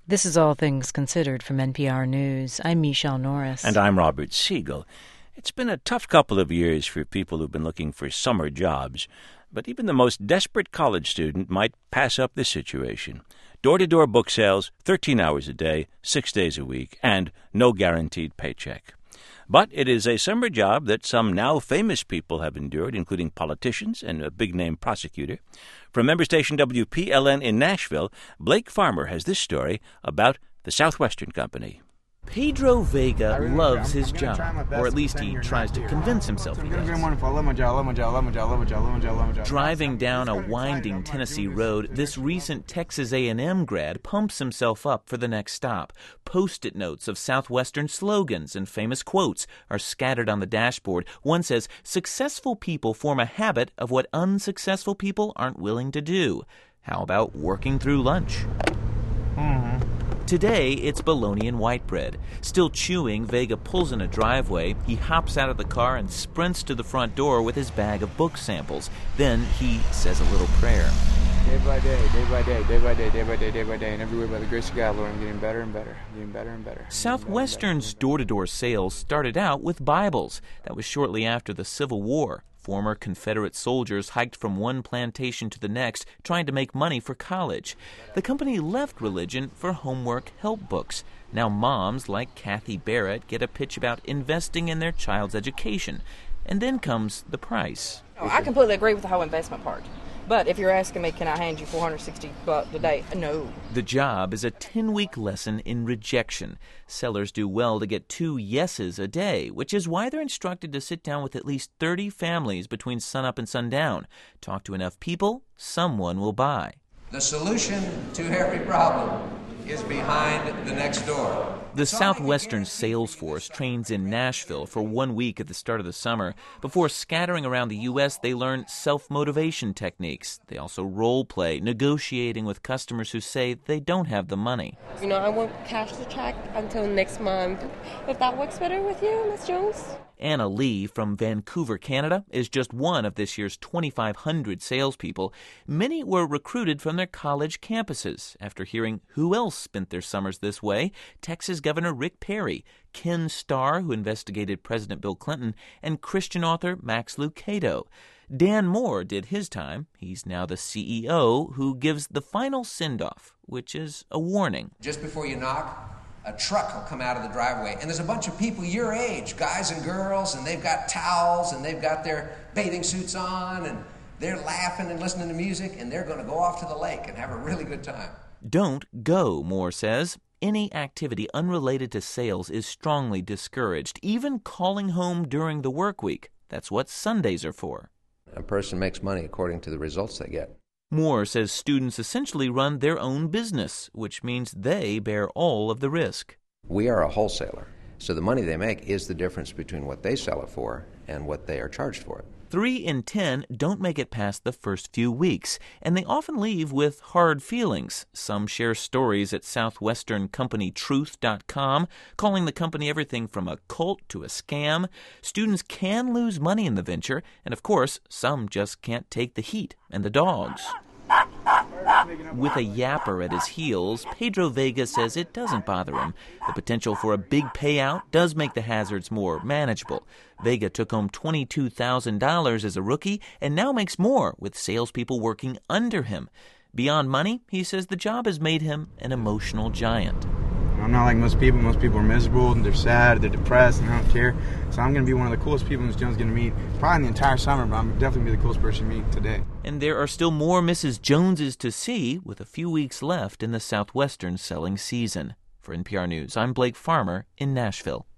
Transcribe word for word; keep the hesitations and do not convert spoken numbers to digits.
This is All Things Considered from N P R News. I'm Michelle Norris. And I'm Robert Siegel. It's been a tough couple of years for people who've been looking for summer jobs, but even the most desperate college student might pass up this situation. Door-to-door book sales, thirteen hours a day, six days a week, and no guaranteed paycheck. But it is a summer job that some now famous people have endured, including politicians and a big-name prosecutor. From member station W P L N in Nashville, Blake Farmer has this story about the Southwestern Company. Pedro Vega loves his job, or at least he tries to convince himself he does. Driving down a winding Tennessee road, this recent Texas A and M grad pumps himself up for the next stop. Post-it notes of Southwestern slogans and famous quotes are scattered on the dashboard. One says, "Successful people form a habit of what unsuccessful people aren't willing to do." How about working through lunch? Mm-hmm. Today, it's bologna and white bread. Still chewing, Vega pulls in a driveway. He hops out of the car and sprints to the front door with his bag of book samples. Then he says a little prayer. Day by day, day by day, day by day, day by day, day by day, and every way by the grace of God, Lord, I'm getting better and better, getting better and better. Southwestern's door-to-door sales started out with Bibles. That was shortly after the Civil War. Former Confederate soldiers hiked from one plantation to the next, trying to make money for college. The company left religion for homework help books. Now moms like Kathy Barrett get a pitch about investing in their child's education. And then comes the price. Oh, I completely agree with the whole investment part. But if you're asking me, can I hand you four hundred sixty bucks a day? No. The job is a ten-week lesson in rejection. Sellers do well to get two yeses a day, which is why they're instructed to sit down with at least thirty families between sunup and sundown. Talk to enough people, someone will buy. The solution to every problem is behind the next door. The Southwestern sales force trains in Nashville for one week at the start of the summer. Before scattering around the U S, they learn self-motivation techniques. They also role-play, negotiating with customers who say they don't have the money. You know, I won't cash the check until next month. If that works better with you, Miss Jones? Anna Lee from Vancouver, Canada, is just one of this year's twenty-five hundred salespeople. Many were recruited from their college campuses. After hearing who else spent their summers this way, Texas Governor Rick Perry, Ken Starr, who investigated President Bill Clinton, and Christian author Max Lucado. Dan Moore did his time. He's now the C E O who gives the final send-off, which is a warning. Just before you knock, a truck will come out of the driveway, and there's a bunch of people your age, guys and girls, and they've got towels, and they've got their bathing suits on, and they're laughing and listening to music, and they're going to go off to the lake and have a really good time. Don't go, Moore says. Any activity unrelated to sales is strongly discouraged, even calling home during the work week. That's what Sundays are for. A person makes money according to the results they get. Moore says students essentially run their own business, which means they bear all of the risk. We are a wholesaler, so the money they make is the difference between what they sell it for and what they are charged for it. Three in ten don't make it past the first few weeks, and they often leave with hard feelings. Some share stories at southwestern company truth dot com, calling the company everything from a cult to a scam. Students can lose money in the venture, and of course, some just can't take the heat and the dogs. With a yapper at his heels, Pedro Vega says it doesn't bother him. The potential for a big payout does make the hazards more manageable. Vega took home twenty-two thousand dollars as a rookie and now makes more with salespeople working under him. Beyond money, he says the job has made him an emotional giant. I'm not like most people. Most people are miserable, and they're sad, they're depressed, and I don't care. So I'm going to be one of the coolest people Miss Jones is going to meet, probably in the entire summer, but I'm definitely be the coolest person to meet today. And there are still more Missus Joneses to see, with a few weeks left in the Southwestern selling season. For N P R News, I'm Blake Farmer in Nashville.